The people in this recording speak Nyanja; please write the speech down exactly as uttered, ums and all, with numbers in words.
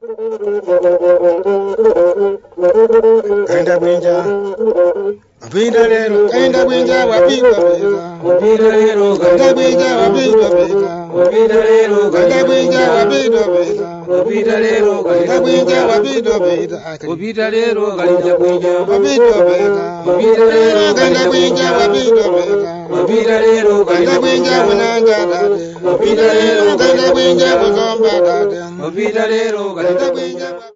Kaenda bwinja Wapita lero kaenda bwinja wapigwa beza Wapita lero kaenda bwinja wapigwa beza Wapita lero kaenda bwinja wapigwa beza Wapita lero kaenda bwinja wapigwa beza Wapita lero kaenda bwinja wapigwa beza Wapita lero kaenda bwinja wapigwa beza Wapita lero kaenda bwinja wananga dade Wapita lero kaenda bwinja kuzomba dade Wapita lero kaenda bwinja